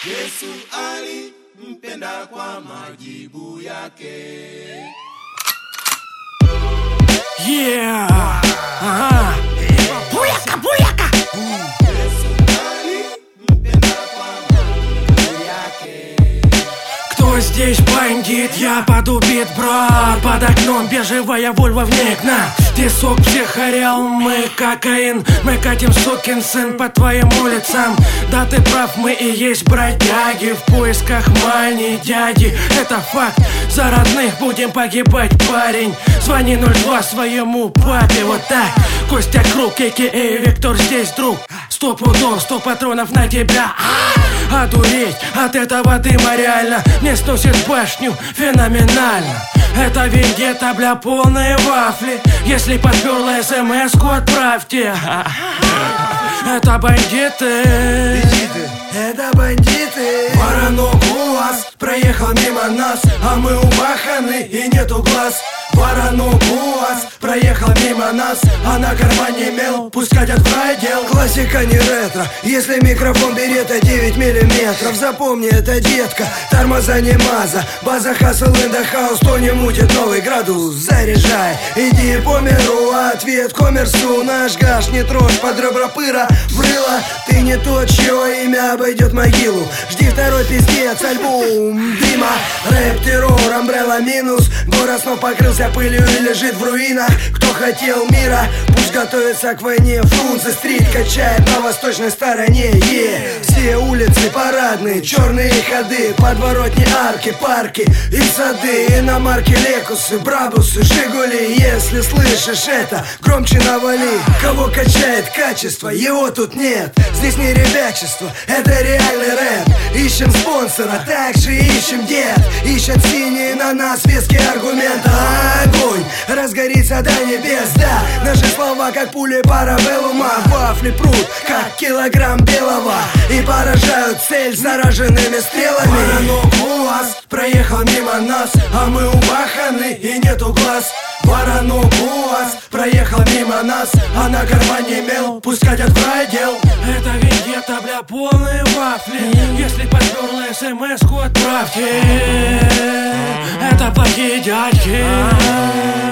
Yesu alimpenda kwa majibu yake. Yeah. Buyaka, buyaka. Yesu alimpenda kwa majibu yake. Кто здесь бандит? Я подубит, брат. Под окном бежевая Вольво вне окна. Песок всех орел, мы кокаин. Мы катим, сукин сын, по твоим улицам. Да ты прав, мы и есть бродяги. В поисках мани дяди. Это факт, за родных будем погибать, парень. Звони 02 своему папе, вот так. Костя Круг, а.к.а. Виктор здесь друг. 100 пудов, 100 патронов на тебя. Одуреть от этого дыма реально. Не сносит башню феноменально. Это вендетта, бля, полные вафли. Если подперла смс-ку, отправьте. Это бандиты. Это бандиты. Воронок УАЗ проехал мимо нас, а мы убаханы и нету глаз. Воронок УАЗ проехал мимо нас, а на кармане мел, пусть катят в райдел. Классика не ретро, если микрофон берет 9 миллиметров. Запомни, это детка, тормоза не маза. База хасл in the house, то не мутит новый градус. Заряжай, иди по миру, ответ коммерсу. Наш гаш не трожь под ребра пыра. Брыла, ты не тот, чье имя обойдет могилу. Жди второй пиздец, альбом Дима. Рэп, террор, амбрелла минус. Город снова покрылся пылью и лежит в руинах. Кто хотел мира, пусть готовится к войне. Фрунзе стрит качает на восточной стороне. Все улицы парадные, черные ходы, подворотни, арки, парки и сады. Иномарки, Лекусы, Брабусы, Жигули. Если слышишь это, громче навали. Кого качает качество, его тут нет. Здесь не ребячество, это реальный рэп. Ищем спонсора, также ищем дед. Ищут синие на нас веские аргументы. Огонь разгорится до небес, да. Наши слова как пули парабеллума. Вафли прут, как килограмм белого, и поражают цель зараженными стрелами. Воронок УАЗ проехал мимо нас, а мы убаханы и нету глаз. Воронок УАЗ проехал мимо нас, а на кармане мел, пусть катят в райдел. Это вендетта, бля, полные вафли. Если подперла смс-ку, отправьте. Это плохие дядьки.